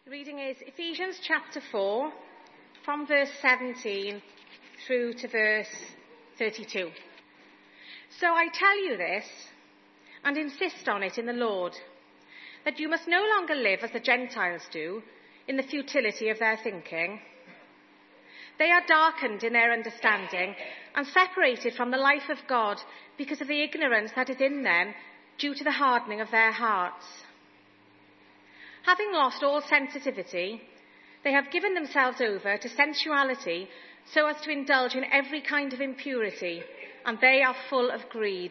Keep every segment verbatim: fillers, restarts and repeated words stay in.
The reading is Ephesians chapter four, from verse seventeen through to verse thirty-two. So I tell you this, and insist on it in the Lord, that you must no longer live as the Gentiles do, in the futility of their thinking. They are darkened in their understanding and separated from the life of God because of the ignorance that is in them due to the hardening of their hearts. Having lost all sensitivity, they have given themselves over to sensuality so as to indulge in every kind of impurity, and they are full of greed.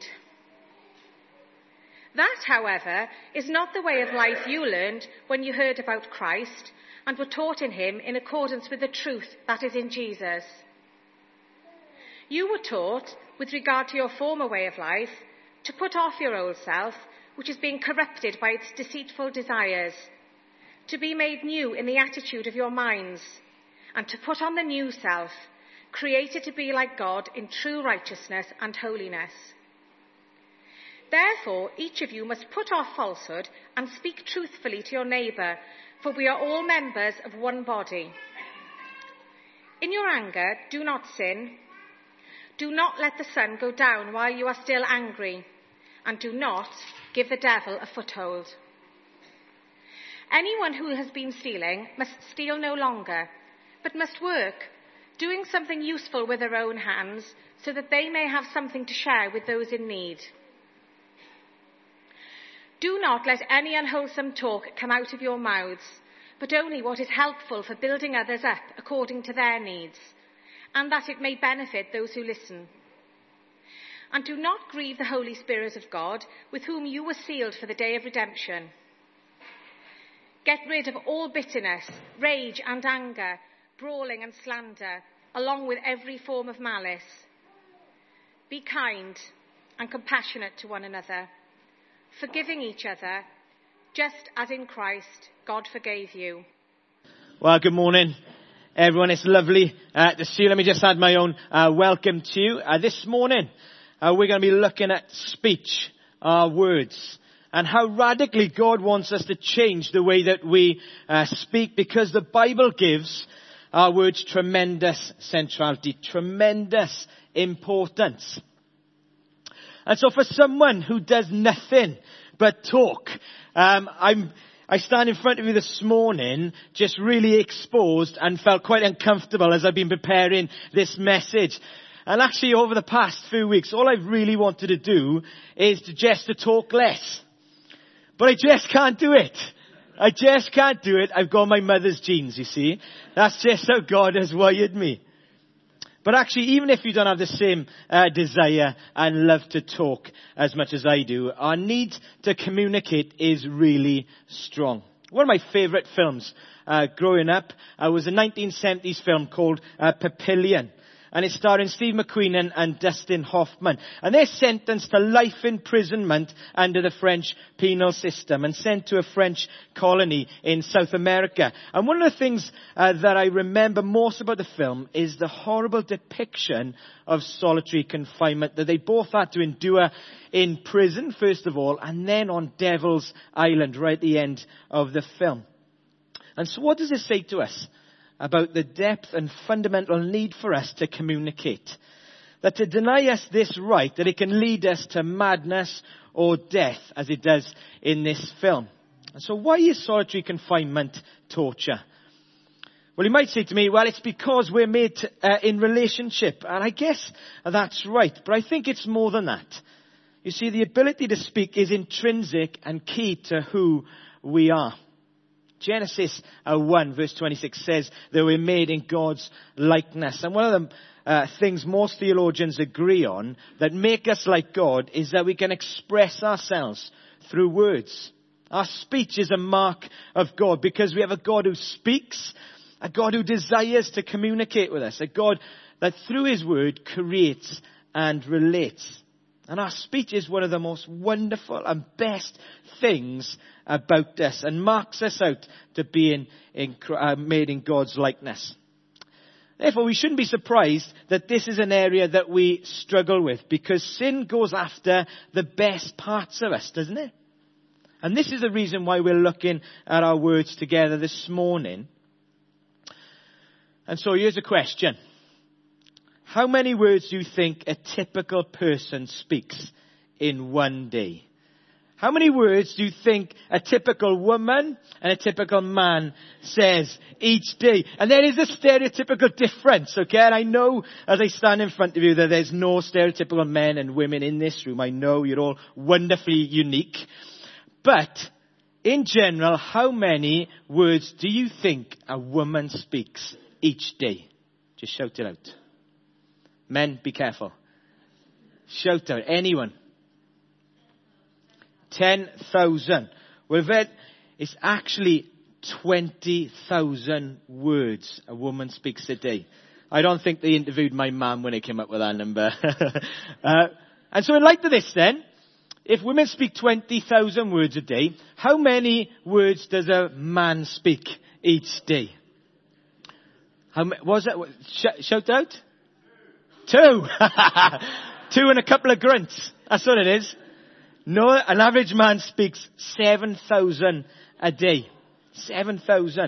That, however, is not the way of life you learned when you heard about Christ and were taught in him in accordance with the truth that is in Jesus. You were taught, with regard to your former way of life, to put off your old self, which is being corrupted by its deceitful desires, to be made new in the attitude of your minds, and to put on the new self, created to be like God in true righteousness and holiness. Therefore, each of you must put off falsehood and speak truthfully to your neighbour, for we are all members of one body. In your anger, do not sin. Do not let the sun go down while you are still angry, and do not give the devil a foothold. Anyone who has been stealing must steal no longer, but must work, doing something useful with their own hands, so that they may have something to share with those in need. Do not let any unwholesome talk come out of your mouths, but only what is helpful for building others up according to their needs, and that it may benefit those who listen. And do not grieve the Holy Spirit of God, with whom you were sealed for the day of redemption. Get rid of all bitterness, rage and anger, brawling and slander, along with every form of malice. Be kind and compassionate to one another, forgiving each other, just as in Christ God forgave you. Well, good morning, everyone. It's lovely uh, to see you. Let me just add my own uh, welcome to you. Uh, this morning, uh, we're going to be looking at speech, our words, and how radically God wants us to change the way that we uh, speak, because the Bible gives our words tremendous centrality, tremendous importance. And so for someone who does nothing but talk, um, I'm, I stand in front of you this morning just really exposed and felt quite uncomfortable as I've been preparing this message. And actually over the past few weeks, all I've really wanted to do is to just to talk less. But I just can't do it. I just can't do it. I've got my mother's genes, you see. That's just how God has wired me. But actually, even if you don't have the same uh, desire and love to talk as much as I do, our need to communicate is really strong. One of my favourite films uh, growing up uh, was a nineteen seventies film called uh, Papillion. And it's starring Steve McQueen and, and Dustin Hoffman. And they're sentenced to life imprisonment under the French penal system and sent to a French colony in South America. And one of the things uh, that I remember most about the film is the horrible depiction of solitary confinement that they both had to endure in prison, first of all, and then on Devil's Island right at the end of the film. And so what does it say to us about the depth and fundamental need for us to communicate? That to deny us this right, that it can lead us to madness or death, as it does in this film. And so why is solitary confinement torture? Well, you might say to me, well, it's because we're made to, uh, in relationship. And I guess that's right. But I think it's more than that. You see, the ability to speak is intrinsic and key to who we are. Genesis one verse twenty-six says that we're made in God's likeness. And one of the uh, things most theologians agree on that make us like God is that we can express ourselves through words. Our speech is a mark of God because we have a God who speaks, a God who desires to communicate with us, a God that through his word creates and relates. And our speech is one of the most wonderful and best things about us and marks us out to being in, uh, made in God's likeness. Therefore, we shouldn't be surprised that this is an area that we struggle with, because sin goes after the best parts of us, doesn't it? And this is the reason why we're looking at our words together this morning. And so here's a question. How many words do you think a typical person speaks in one day? How many words do you think a typical woman and a typical man says each day? And there is a stereotypical difference, okay? And I know as I stand in front of you that there's no stereotypical men and women in this room. I know you're all wonderfully unique. But in general, how many words do you think a woman speaks each day? Just shout it out. Men, be careful. Shout out. Anyone? ten thousand. Well, that is actually twenty thousand words a woman speaks a day. I don't think they interviewed my mum when they came up with that number. uh, and so in light of this then, if women speak twenty thousand words a day, how many words does a man speak each day? How what was that? Sh- shout out? Two. Two and a couple of grunts. That's what it is. No, an average man speaks seven thousand a day. seven thousand.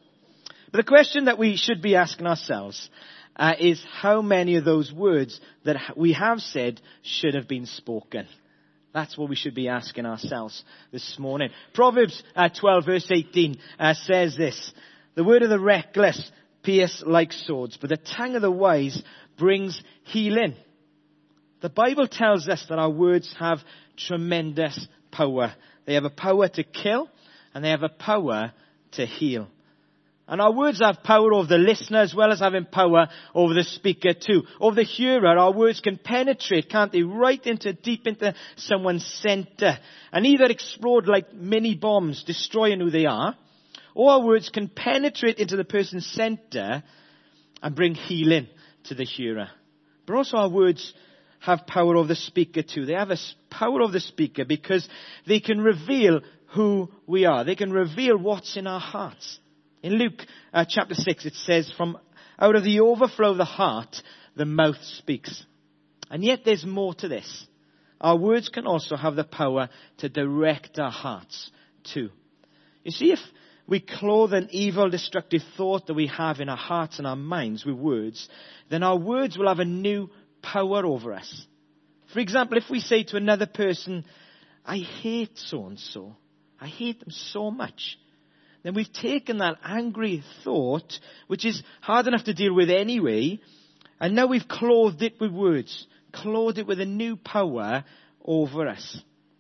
But the question that we should be asking ourselves uh, is how many of those words that we have said should have been spoken. That's what we should be asking ourselves this morning. Proverbs uh, twelve verse eighteen uh, says this. The word of the reckless pierce like swords, but the tongue of the wise brings healing. The Bible tells us that our words have tremendous power. They have a power to kill and they have a power to heal. And our words have power over the listener as well as having power over the speaker too. Over the hearer, our words can penetrate, can't they? Right into, deep into someone's center. And either explode like mini bombs, destroying who they are. Or our words can penetrate into the person's center and bring healing to the hearer. But also our words have power over the speaker too. They have a power over the speaker because they can reveal who we are. They can reveal what's in our hearts. In Luke uh, chapter six, it says, from out of the overflow of the heart, the mouth speaks. And yet there's more to this. Our words can also have the power to direct our hearts too. You see, if we clothe an evil, destructive thought that we have in our hearts and our minds with words, then our words will have a new power over us. For example, if we say to another person, I hate so-and-so, I hate them so much, then we've taken that angry thought, which is hard enough to deal with anyway, and now we've clothed it with words, clothed it with a new power over us.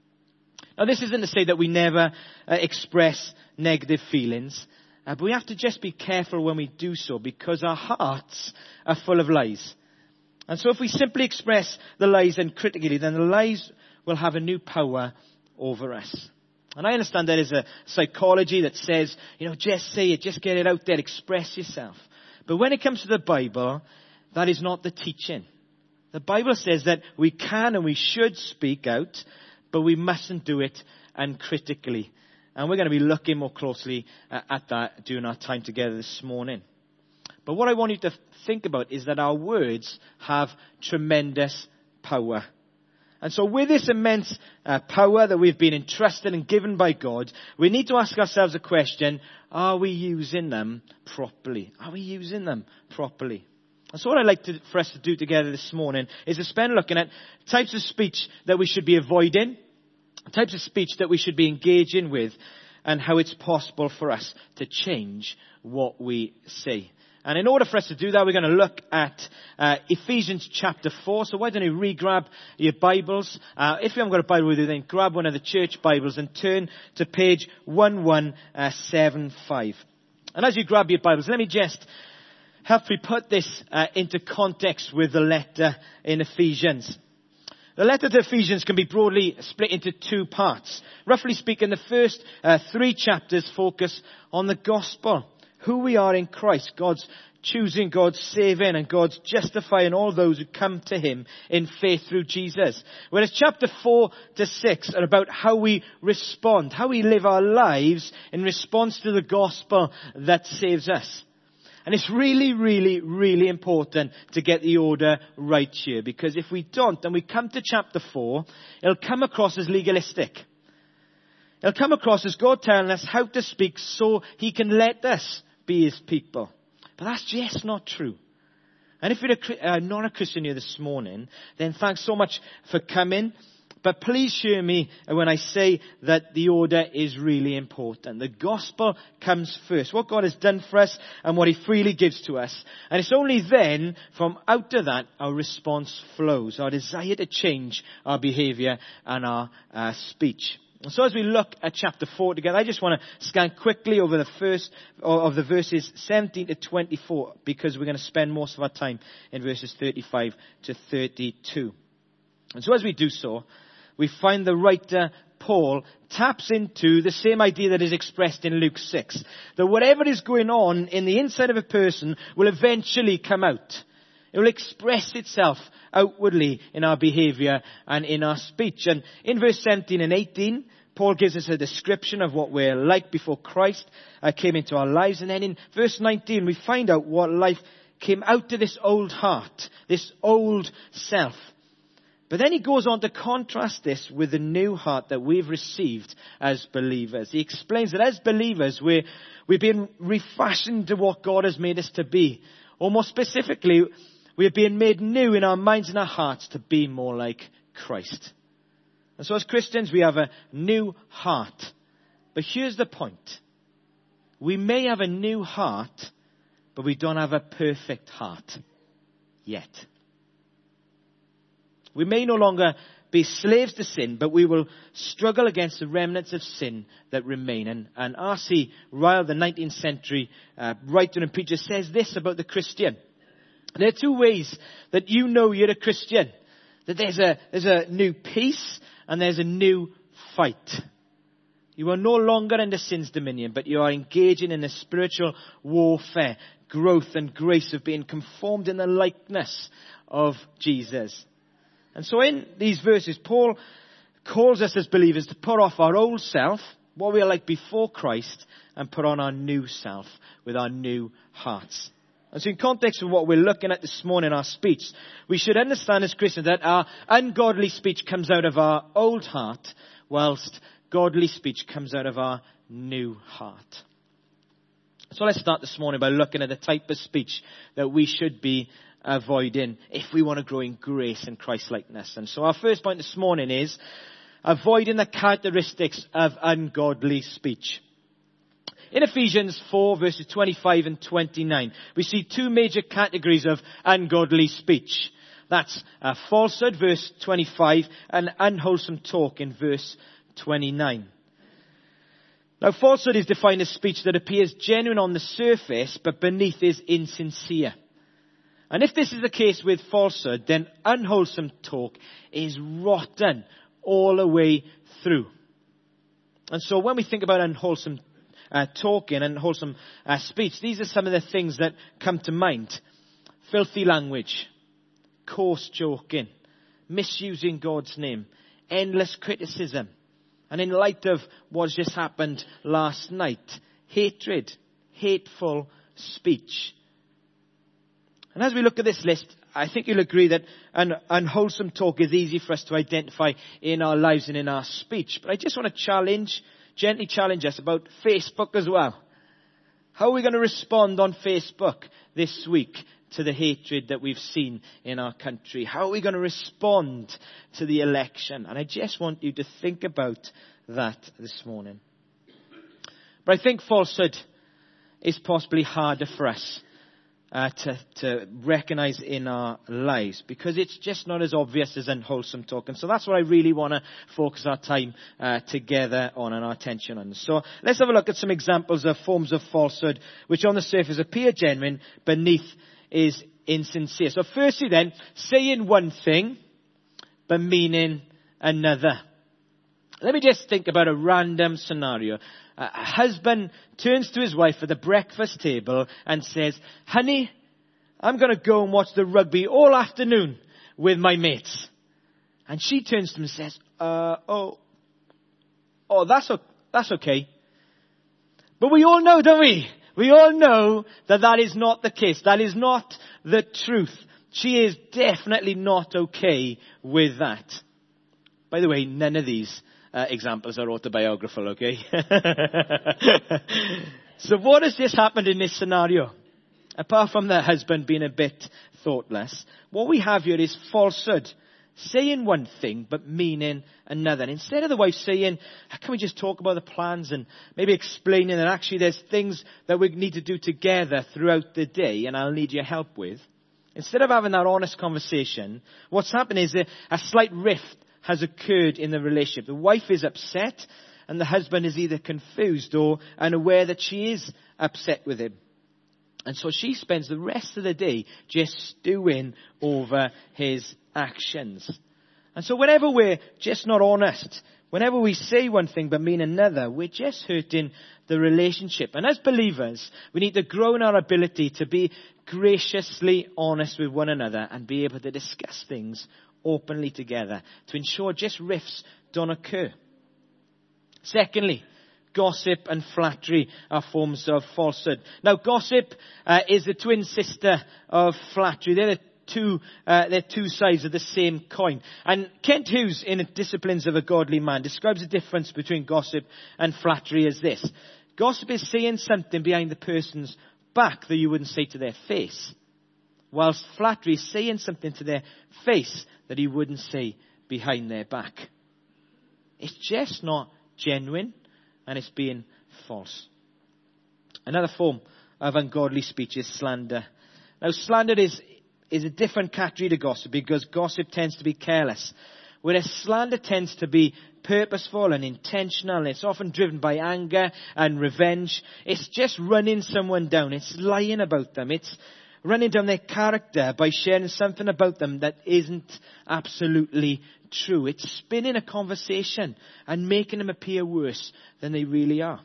Now, this isn't to say that we never uh, express negative feelings, uh, but we have to just be careful when we do so because our hearts are full of lies. And so if we simply express the lies and critically, then the lies will have a new power over us. And I understand there is a psychology that says, you know, just say it, just get it out there, express yourself. But when it comes to the Bible, that is not the teaching. The Bible says that we can and we should speak out, but we mustn't do it uncritically. And we're going to be looking more closely at that during our time together this morning. But what I want you to think about is that our words have tremendous power. And so with this immense uh, power that we've been entrusted and given by God, we need to ask ourselves a question, are we using them properly? Are we using them properly? And so what I'd like to, for us to do together this morning is to spend looking at types of speech that we should be avoiding, types of speech that we should be engaging with, and how it's possible for us to change what we say. And in order for us to do that, we're going to look at uh, Ephesians chapter four. So why don't you re-grab your Bibles? Uh, if you haven't got a Bible with you, then grab one of the church Bibles and turn to page eleven seventy-five. And as you grab your Bibles, let me just help me put this uh, into context with the letter in Ephesians. The letter to Ephesians can be broadly split into two parts. Roughly speaking, the first uh, three chapters focus on the gospel. Who we are in Christ, God's choosing, God's saving, and God's justifying all those who come to Him in faith through Jesus. Whereas chapter four to six are about how we respond, how we live our lives in response to the gospel that saves us. And it's really, really, really important to get the order right here, because if we don't, and we come to chapter four, it'll come across as legalistic. It'll come across as God telling us how to speak so he can let us be his people. But that's just not true. And if you're a, uh, not a Christian here this morning, then thanks so much for coming. But please hear me when I say that the order is really important. The gospel comes first. What God has done for us and what he freely gives to us. And it's only then, from out of that, our response flows. Our desire to change our behavior and our uh, speech. So as we look at chapter four together, I just want to scan quickly over the first of the verses seventeen to twenty-four, because we're going to spend most of our time in verses thirty-five to thirty-two. And so as we do so, we find the writer Paul taps into the same idea that is expressed in Luke six. That whatever is going on in the inside of a person will eventually come out. It will express itself outwardly in our behavior and in our speech. And in verse seventeen and eighteen, Paul gives us a description of what we're like before Christ uh, came into our lives. And then in verse nineteen, we find out what life came out of this old heart, this old self. But then he goes on to contrast this with the new heart that we've received as believers. He explains that as believers, we're, we've been refashioned to what God has made us to be. Or more specifically, we are being made new in our minds and our hearts to be more like Christ. And so as Christians, we have a new heart. But here's the point. We may have a new heart, but we don't have a perfect heart yet. We may no longer be slaves to sin, but we will struggle against the remnants of sin that remain. And, and R C Ryle, the nineteenth century uh, writer and preacher, says this about the Christian. There are two ways that you know you're a Christian. That there's a, there's a new peace and there's a new fight. You are no longer under sin's dominion, but you are engaging in a spiritual warfare, growth and grace of being conformed in the likeness of Jesus. And so in these verses, Paul calls us as believers to put off our old self, what we are like before Christ, and put on our new self with our new hearts. And so in context of what we're looking at this morning, our speech, we should understand as Christians that our ungodly speech comes out of our old heart, whilst godly speech comes out of our new heart. So let's start this morning by looking at the type of speech that we should be avoiding if we want to grow in grace and Christ-likeness. And so our first point this morning is avoiding the characteristics of ungodly speech. In Ephesians four, verses twenty-five and twenty-nine, we see two major categories of ungodly speech. That's uh, falsehood, verse twenty-five, and unwholesome talk in verse twenty-nine. Now, falsehood is defined as speech that appears genuine on the surface, but beneath is insincere. And if this is the case with falsehood, then unwholesome talk is rotten all the way through. And so when we think about unwholesome uh, talking and unwholesome uh, speech, these are some of the things that come to mind. Filthy language, coarse joking, misusing God's name, endless criticism. And in light of what's just happened last night, hatred, hateful speech. And as we look at this list, I think you'll agree that un- unwholesome talk is easy for us to identify in our lives and in our speech. But I just want to challenge, gently challenge us about Facebook as well. How are we going to respond on Facebook this week to the hatred that we've seen in our country? How are we going to respond to the election? And I just want you to think about that this morning. But I think falsehood is possibly harder for us uh, to, to recognize in our lives, because it's just not as obvious as unwholesome talk. And so that's what I really want to focus our time uh, together on and our attention on. So let's have a look at some examples of forms of falsehood which on the surface appear genuine, beneath is insincere. So firstly then, saying one thing, but meaning another. Let me just think about a random scenario. A husband turns to his wife at the breakfast table and says, "Honey, I'm going to go and watch the rugby all afternoon with my mates." And she turns to him and says, uh, oh, oh, that's, that's okay. But we all know, don't we? We all know that that is not the case. That is not the truth. She is definitely not okay with that. By the way, none of these uh, examples are autobiographical, okay? So what has just happened in this scenario? Apart from the husband being a bit thoughtless, what we have here is falsehood. Saying one thing, but meaning another. And instead of the wife saying, can we just talk about the plans, and maybe explaining that actually there's things that we need to do together throughout the day and I'll need your help with. Instead of having that honest conversation, what's happened is a, a slight rift has occurred in the relationship. The wife is upset and the husband is either confused or unaware that she is upset with him. And so she spends the rest of the day just stewing over his actions. And so whenever we're just not honest, whenever we say one thing but mean another, we're just hurting the relationship. And as believers, we need to grow in our ability to be graciously honest with one another and be able to discuss things openly together to ensure just rifts don't occur. Secondly, gossip and flattery are forms of falsehood. Now, gossip uh, is the twin sister of flattery. They're the two, uh, they're two sides of the same coin. And Kent Hughes, in Disciplines of a Godly Man, describes the difference between gossip and flattery as this. Gossip is saying something behind the person's back that you wouldn't say to their face, whilst flattery is saying something to their face that you wouldn't say behind their back. It's just not genuine. And it's being false. Another form of ungodly speech is slander. Now, slander is, is a different category to gossip because gossip tends to be careless, whereas slander tends to be purposeful and intentional. And it's often driven by anger and revenge. It's just running someone down. It's lying about them. It's running down their character by sharing something about them that isn't absolutely true. It's spinning a conversation and making them appear worse than they really are.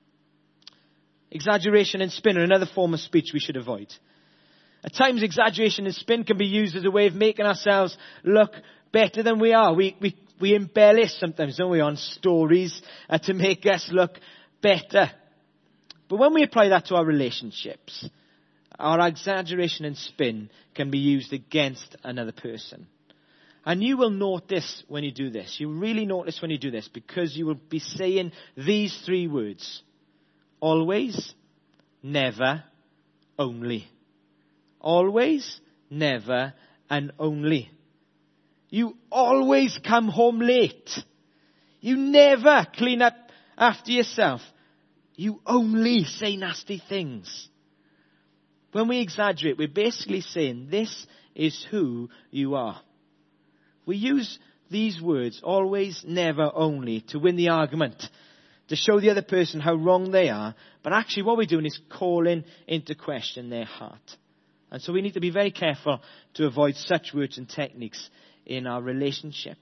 Exaggeration and spin are another form of speech we should avoid. At times, exaggeration and spin can be used as a way of making ourselves look better than we are. We we, we embellish sometimes, don't we, on stories uh, to make us look better. But when we apply that to our relationships, our exaggeration and spin can be used against another person. And you will notice when you do this. You really notice when you do this because you will be saying these three words. Always, never, only. Always, never, and only. You always come home late. You never clean up after yourself. You only say nasty things. When we exaggerate, we're basically saying this is who you are. We use these words, always, never, only, to win the argument, to show the other person how wrong they are. But actually what we're doing is calling into question their heart. And so we need to be very careful to avoid such words and techniques in our relationship.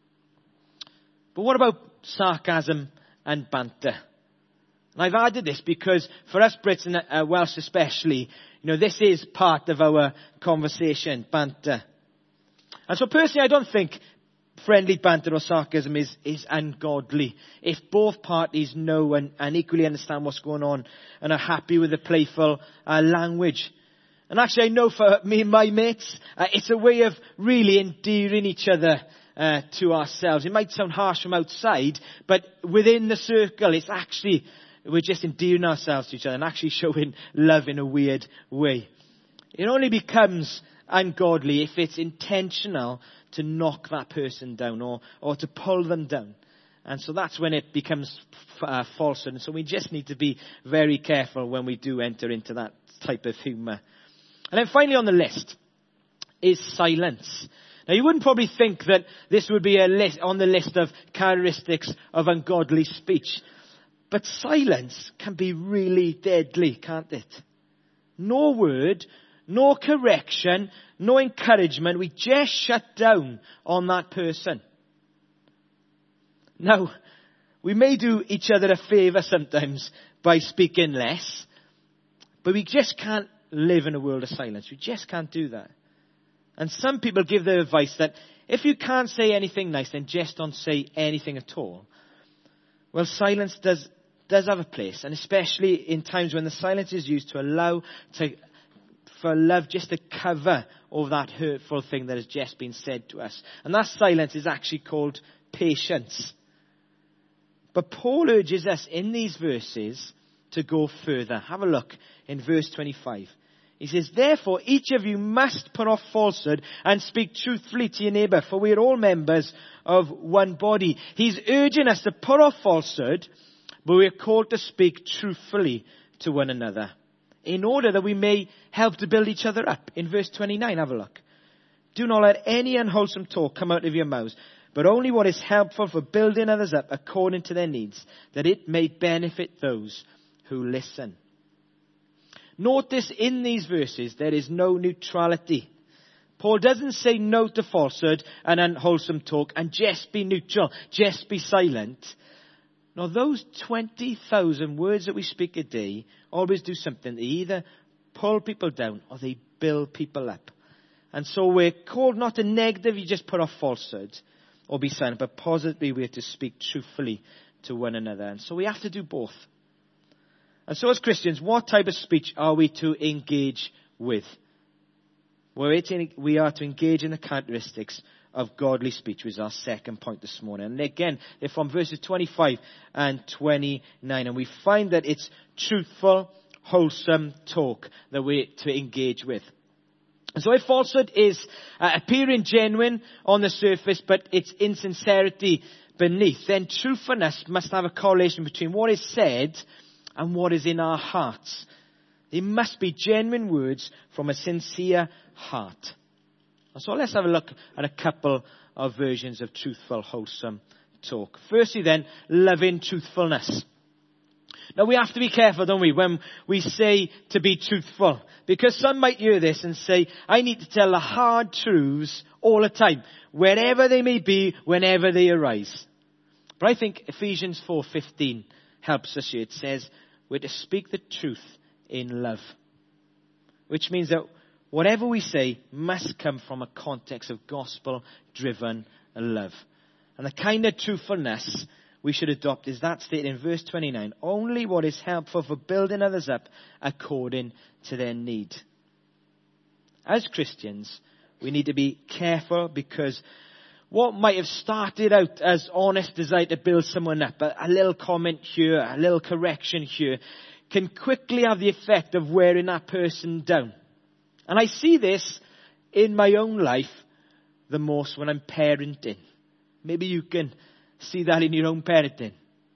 But what about sarcasm and banter? And I've added this because for us Brits and uh, Welsh especially, you know, this is part of our conversation, banter. And so personally, I don't think friendly banter or sarcasm is, is ungodly. If both parties know and, and equally understand what's going on and are happy with the playful uh, language. And actually, I know for me and my mates, uh, it's a way of really endearing each other uh, to ourselves. It might sound harsh from outside, but within the circle, it's actually, we're just endearing ourselves to each other and actually showing love in a weird way. It only becomes ungodly if it's intentional to knock that person down or, or to pull them down. And so that's when it becomes uh, falsehood. And so we just need to be very careful when we do enter into that type of humour. And then finally on the list is silence. Now you wouldn't probably think that this would be a list on the list of characteristics of ungodly speech. But silence can be really deadly, can't it? No word, no correction, no encouragement. We just shut down on that person. Now, we may do each other a favour sometimes by speaking less, but we just can't live in a world of silence. We just can't do that. And some people give the advice that if you can't say anything nice, then just don't say anything at all. Well, silence does does have a place, and especially in times when the silence is used to allow to for love just to cover over that hurtful thing that has just been said to us. And that silence is actually called patience. But Paul urges us in these verses to go further. Have a look in verse twenty-five. He says, therefore, each of you must put off falsehood and speak truthfully to your neighbour, for we are all members of one body. He's urging us to put off falsehood, but we are called to speak truthfully to one another, in order that we may help to build each other up. In verse twenty-nine, have a look. Do not let any unwholesome talk come out of your mouths, but only what is helpful for building others up according to their needs, that it may benefit those who listen. Notice in these verses there is no neutrality. Paul doesn't say no to falsehood and unwholesome talk and just be neutral, just be silent. Now those twenty thousand words that we speak a day always do something. They either pull people down or they build people up. And so we're called not to negatively just put off falsehood or be silent, but positively we're to speak truthfully to one another. And so we have to do both. And so as Christians, what type of speech are we to engage with? Well, we are to engage in the characteristics of godly speech, which is our second point this morning. And again, they're from verses twenty-five and twenty-nine. And we find that it's truthful, wholesome talk that we're to engage with. And so if falsehood is uh, appearing genuine on the surface, but it's insincerity beneath, then truthfulness must have a correlation between what is said and what is in our hearts. They must be genuine words from a sincere heart. So let's have a look at a couple of versions of truthful, wholesome talk. Firstly then, loving truthfulness. Now we have to be careful, don't we, when we say to be truthful. Because some might hear this and say, I need to tell the hard truths all the time, wherever they may be, whenever they arise. But I think Ephesians four fifteen helps us here. It says, we're to speak the truth in love. Which means that whatever we say must come from a context of gospel-driven love. And the kind of truthfulness we should adopt is that stated in verse twenty-nine. Only what is helpful for building others up according to their need. As Christians, we need to be careful because what might have started out as honest desire to build someone up, a, a little comment here, a little correction here, can quickly have the effect of wearing that person down. And I see this in my own life the most when I'm parenting. Maybe you can see that in your own parenting.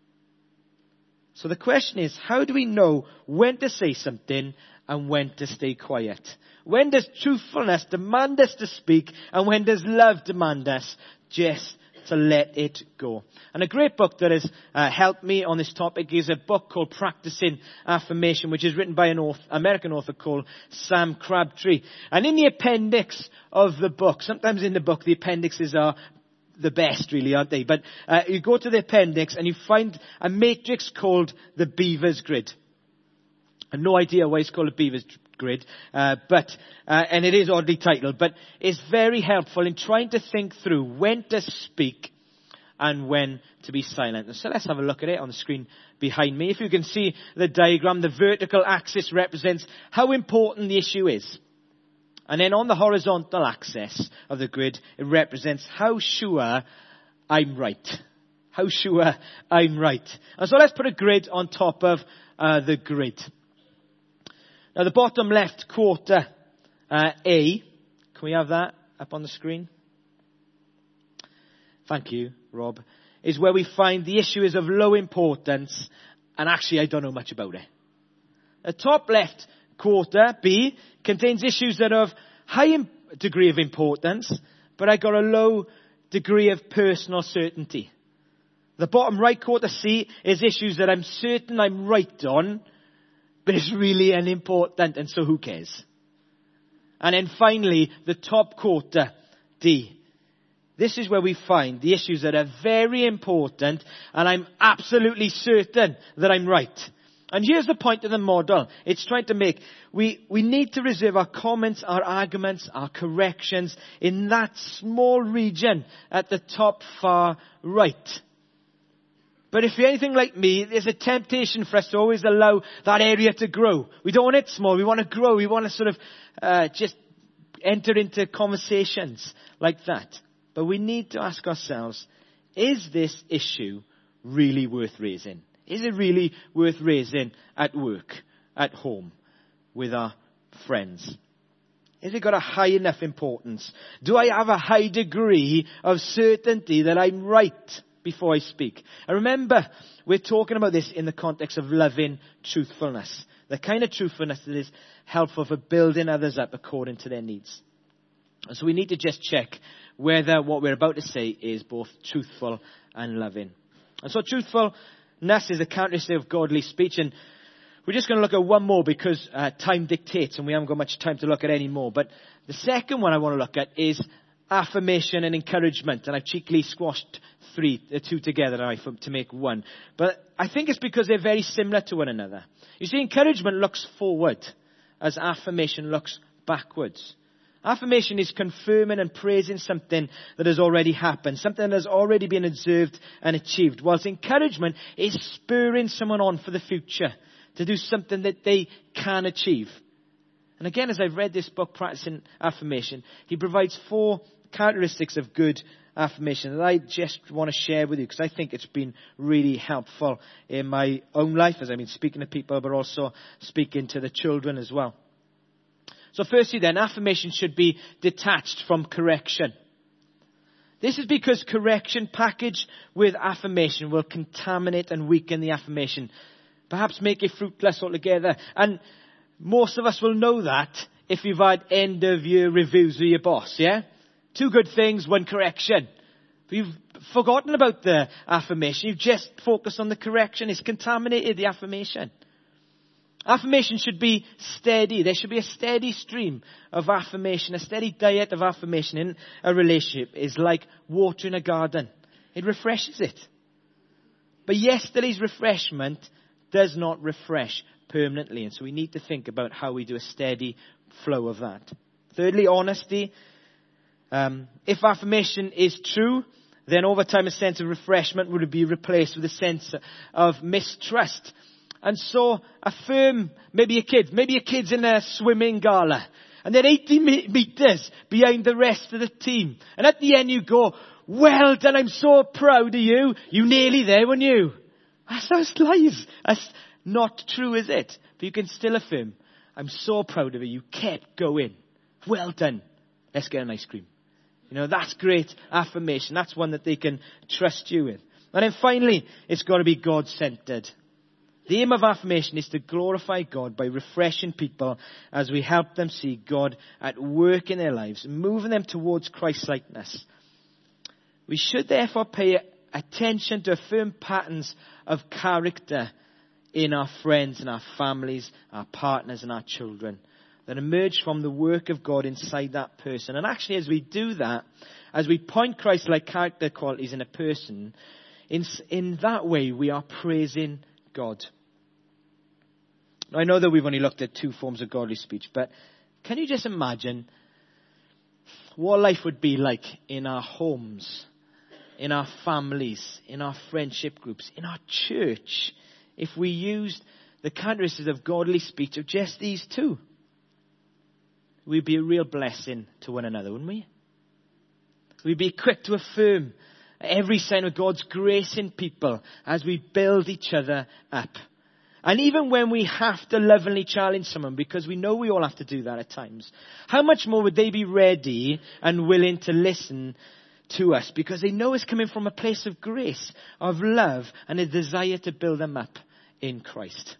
So the question is, how do we know when to say something and when to stay quiet? When does truthfulness demand us to speak, and when does love demand us just to let it go? And a great book that has uh, helped me on this topic is a book called Practicing Affirmation, which is written by an author, American author called Sam Crabtree. And in the appendix of the book, sometimes in the book the appendixes are the best, really, aren't they? But uh, you go to the appendix and you find a matrix called the Beaver's Grid. I have no idea why it's called a Beaver's Grid, uh, but uh, and it is oddly titled, but it's very helpful in trying to think through when to speak and when to be silent. And so let's have a look at it on the screen behind me. If you can see the diagram, the vertical axis represents how important the issue is. And then on the horizontal axis of the grid, it represents how sure I'm right. How sure I'm right. And so let's put a grid on top of uh, the grid. Now the bottom left quarter, uh, A, can we have that up on the screen? Thank you, Rob. Is where we find the issue is of low importance, and actually I don't know much about it. The top left quarter, B, contains issues that are of high degree of importance, but I got a low degree of personal certainty. The bottom right quarter, C, is issues that I'm certain I'm right on, but it's really unimportant, and so who cares? And then finally, the top quarter, D. This is where we find the issues that are very important, and I'm absolutely certain that I'm right. And here's the point of the model. It's trying to make, we, we need to reserve our comments, our arguments, our corrections in that small region at the top far right. But if you're anything like me, there's a temptation for us to always allow that area to grow. We don't want it small. We want to grow. We want to sort of uh, just enter into conversations like that. But we need to ask ourselves, is this issue really worth raising? Is it really worth raising at work, at home, with our friends? Has it got a high enough importance? Do I have a high degree of certainty that I'm right before I speak? And remember, we're talking about this in the context of loving truthfulness. The kind of truthfulness that is helpful for building others up according to their needs. And so we need to just check whether what we're about to say is both truthful and loving. And so truthfulness is a characteristic of godly speech. And we're just going to look at one more because uh, time dictates and we haven't got much time to look at any more. But the second one I want to look at is affirmation and encouragement. And I've cheekily squashed three, the two together now to make one. But I think it's because they're very similar to one another. You see, encouragement looks forward as affirmation looks backwards. Affirmation is confirming and praising something that has already happened, something that has already been observed and achieved, whilst encouragement is spurring someone on for the future to do something that they can achieve. And again, as I've read this book, Practicing Affirmation, he provides four characteristics of good affirmation that I just want to share with you because I think it's been really helpful in my own life as I've been speaking to people, but also speaking to the children as well. So firstly then, affirmation should be detached from correction. This is because correction packaged with affirmation will contaminate and weaken the affirmation. Perhaps make it fruitless altogether. And most of us will know that if you've had end of year reviews with your boss, yeah? Two good things, one correction. But you've forgotten about the affirmation. You've just focused on the correction. It's contaminated the affirmation. Affirmation should be steady. There should be a steady stream of affirmation. A steady diet of affirmation in a relationship is like watering a garden. It refreshes it. But yesterday's refreshment does not refresh permanently. And so we need to think about how we do a steady flow of that. Thirdly, honesty. Um, if affirmation is true, then over time a sense of refreshment would be replaced with a sense of mistrust. And so affirm, maybe a kid, maybe a kid's in a swimming gala. And they're eighty meters behind the rest of the team. And at the end you go, well done, I'm so proud of you. You nearly there, weren't you? That's, that's lies. That's not true, is it? But you can still affirm, I'm so proud of you. You kept going. Well done. Let's get an ice cream. You know, that's great affirmation. That's one that they can trust you with. And then finally, it's got to be God-centered. The aim of affirmation is to glorify God by refreshing people as we help them see God at work in their lives, moving them towards Christ-likeness. We should therefore pay attention to affirm patterns of character in our friends and our families, our partners and our children that emerge from the work of God inside that person. And actually, as we do that, as we point Christ-like character qualities in a person, in, in that way we are praising God. Now, I know that we've only looked at two forms of godly speech, but can you just imagine what life would be like in our homes, in our families, in our friendship groups, in our church, if we used the characteristics of godly speech of just these two? We'd be a real blessing to one another, wouldn't we? We'd be quick to affirm every sign of God's grace in people as we build each other up. And even when we have to lovingly challenge someone, because we know we all have to do that at times, how much more would they be ready and willing to listen to us? Because they know it's coming from a place of grace, of love, and a desire to build them up in Christ.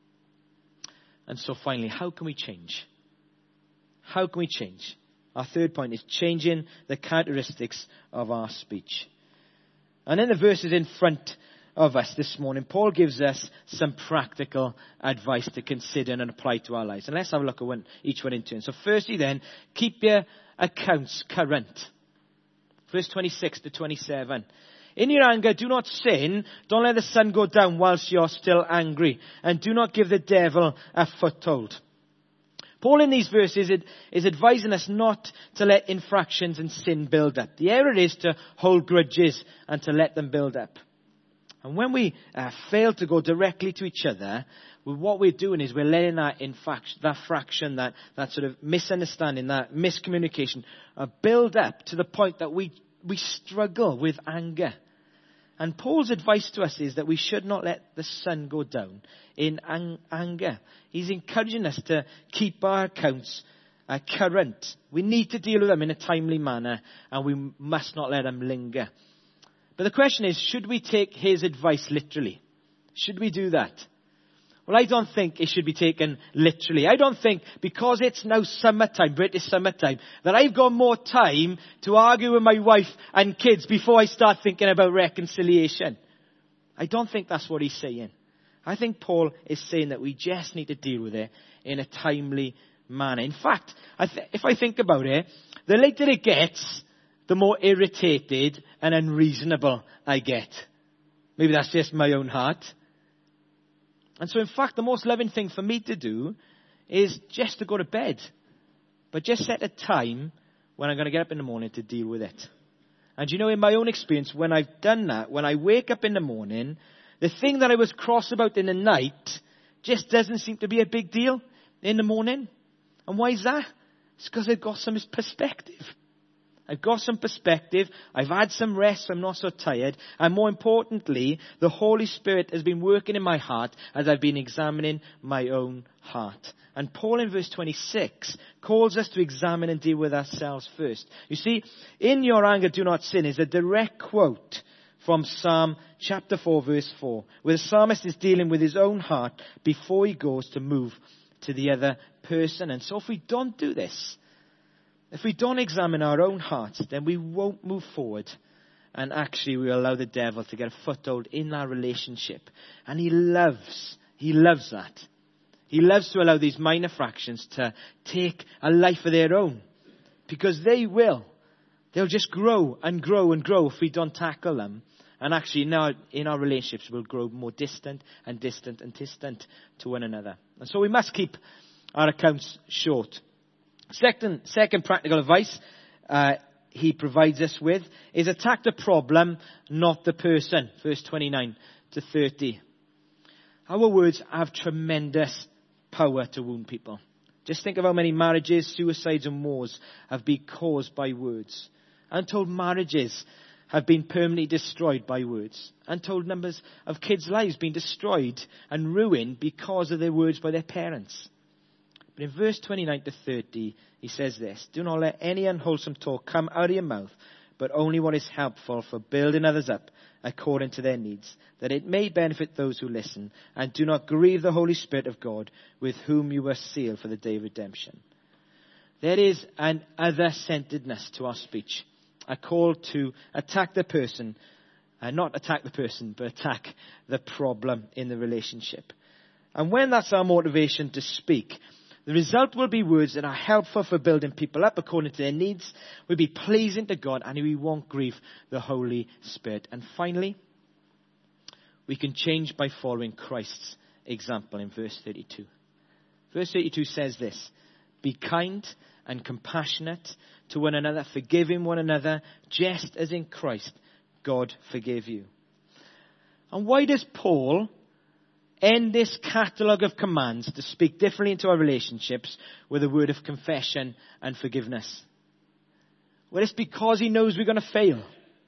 And so finally, how can we change? How can we change? Our third point is changing the characteristics of our speech. And in the verses in front of us this morning, Paul gives us some practical advice to consider and apply to our lives. And let's have a look at one, each one in turn. So firstly then, keep your accounts current. Verse twenty-six to twenty-seven. In your anger, do not sin. Don't let the sun go down whilst you're still angry. And do not give the devil a foothold. Paul in these verses is advising us not to let infractions and sin build up. The error is to hold grudges and to let them build up. And when we uh, fail to go directly to each other, well, what we're doing is we're letting that, infact- that fraction, that, that sort of misunderstanding, that miscommunication uh, build up to the point that we, we struggle with anger. And Paul's advice to us is that we should not let the sun go down in ang- anger. He's encouraging us to keep our accounts uh, current. We need to deal with them in a timely manner, and we must not let them linger. But the question is, should we take his advice literally? Should we do that? Well, I don't think it should be taken literally. I don't think because it's now summertime, British summertime, that I've got more time to argue with my wife and kids before I start thinking about reconciliation. I don't think that's what he's saying. I think Paul is saying that we just need to deal with it in a timely manner. In fact, I th- if I think about it, the later it gets, the more irritated and unreasonable I get. Maybe that's just my own heart. And so, in fact, the most loving thing for me to do is just to go to bed. But just set a time when I'm going to get up in the morning to deal with it. And you know, in my own experience, when I've done that, when I wake up in the morning, the thing that I was cross about in the night just doesn't seem to be a big deal in the morning. And why is that? It's because I've got some perspective. I've got some perspective. I've had some rest, so I'm not so tired. And more importantly, the Holy Spirit has been working in my heart as I've been examining my own heart. And Paul in verse twenty-six calls us to examine and deal with ourselves first. You see, in your anger do not sin is a direct quote from Psalm chapter four verse four, where the psalmist is dealing with his own heart before he goes to move to the other person. And so if we don't do this, if we don't examine our own hearts, then we won't move forward. And actually we will allow the devil to get a foothold in our relationship. And he loves, he loves that. He loves to allow these minor fractions to take a life of their own. Because they will. They'll just grow and grow and grow if we don't tackle them. And actually in our, in our relationships we'll grow more distant and distant and distant to one another. And so we must keep our accounts short. Second, second practical advice uh, he provides us with is attack the problem, not the person. Verse twenty-nine to thirty. Our words have tremendous power to wound people. Just think of how many marriages, suicides and wars have been caused by words. Untold marriages have been permanently destroyed by words. Untold numbers of kids' lives being destroyed and ruined because of their words by their parents. But in verse twenty-nine to thirty, he says this: do not let any unwholesome talk come out of your mouth, but only what is helpful for building others up according to their needs, that it may benefit those who listen. And do not grieve the Holy Spirit of God, with whom you were sealed for the day of redemption. There is an other-centeredness to our speech, a call to attack the person, and not attack the person, but attack the problem in the relationship. And when that's our motivation to speak, the result will be words that are helpful for building people up according to their needs, will be pleasing to God, and we won't grieve the Holy Spirit. And finally, we can change by following Christ's example in verse thirty-two. Verse thirty-two says this: be kind and compassionate to one another, forgiving one another, just as in Christ God forgave you. And why does Paul end this catalogue of commands to speak differently into our relationships with a word of confession and forgiveness? Well, it's because he knows we're going to fail.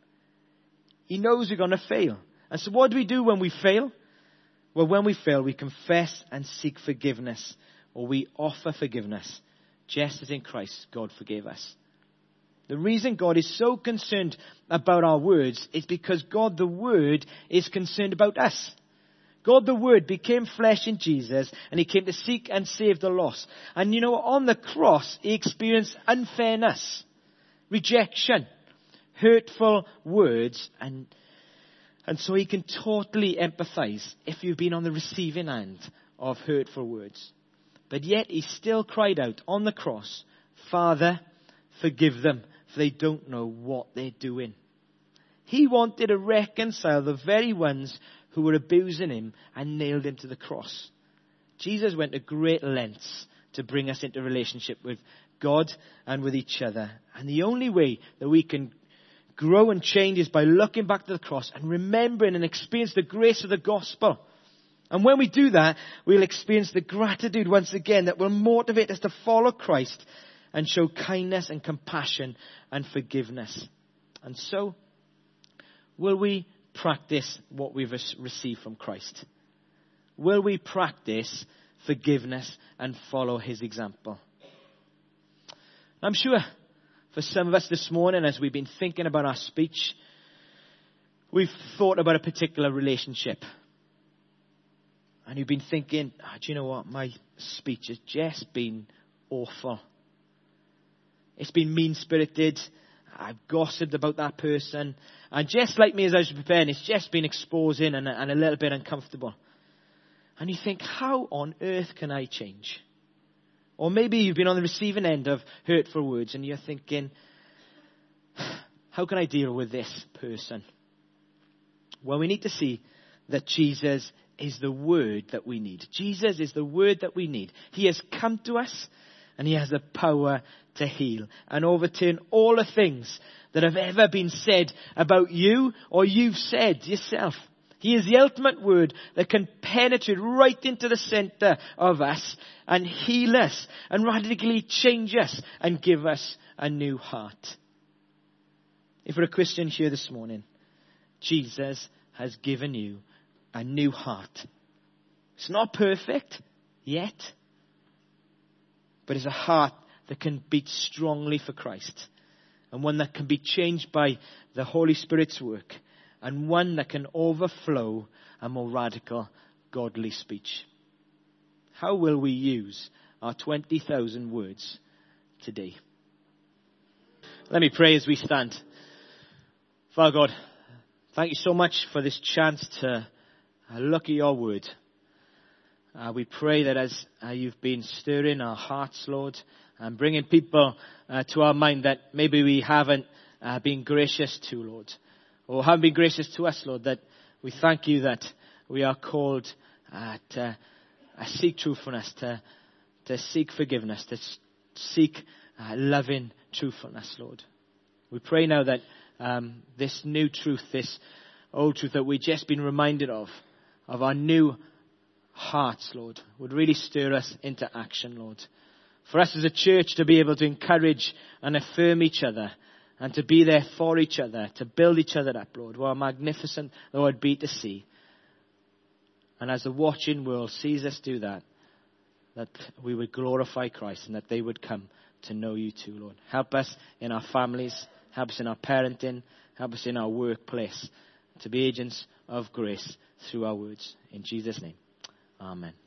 He knows we're going to fail. And so what do we do when we fail? Well, when we fail, we confess and seek forgiveness, or we offer forgiveness, just as in Christ God forgave us. The reason God is so concerned about our words is because God the Word is concerned about us. God the Word became flesh in Jesus, and he came to seek and save the lost. And you know, on the cross, he experienced unfairness, rejection, hurtful words, and, and so he can totally empathize if you've been on the receiving end of hurtful words. But yet he still cried out on the cross, Father, forgive them, for they don't know what they're doing. He wanted to reconcile the very ones who were abusing him and nailed him to the cross. Jesus went to great lengths to bring us into relationship with God and with each other. And the only way that we can grow and change is by looking back to the cross and remembering and experiencing the grace of the gospel. And when we do that, we'll experience the gratitude once again that will motivate us to follow Christ and show kindness and compassion and forgiveness. And so, will we practice what we've received from Christ? Will we practice forgiveness and follow his example? I'm sure for some of us this morning, as we've been thinking about our speech, we've thought about a particular relationship. And you've been thinking, oh, do you know what? My speech has just been awful. It's been mean-spirited. I've gossiped about that person. And just like me as I was preparing, it's just been exposing and, and a little bit uncomfortable. And you think, how on earth can I change? Or maybe you've been on the receiving end of hurtful words and you're thinking, how can I deal with this person? Well, we need to see that Jesus is the word that we need. Jesus is the word that we need. He has come to us and he has the power to heal and overturn all the things that have ever been said about you or you've said yourself. He is the ultimate word that can penetrate right into the center of us and heal us and radically change us and give us a new heart. If you're a Christian here this morning, Jesus has given you a new heart. It's not perfect yet, but it's a heart that can beat strongly for Christ and one that can be changed by the Holy Spirit's work. And one that can overflow a more radical, godly speech. How will we use our twenty thousand words today? Let me pray as we stand. Father God, thank you so much for this chance to look at your word. Uh, we pray that as uh, you've been stirring our hearts, Lord, and bringing people uh, to our mind that maybe we haven't uh, been gracious to, Lord. Or have been gracious to us, Lord, that we thank you that we are called uh, to uh, seek truthfulness, to, to seek forgiveness, to seek uh, loving truthfulness, Lord. We pray now that um, this new truth, this old truth that we've just been reminded of, of our new hearts, Lord, would really stir us into action, Lord. For us as a church to be able to encourage and affirm each other, and to be there for each other, to build each other up, Lord. What a magnificent that would be to see. And as the watching world sees us do that, that we would glorify Christ and that they would come to know you too, Lord. Help us in our families, help us in our parenting, help us in our workplace to be agents of grace through our words. In Jesus' name, amen.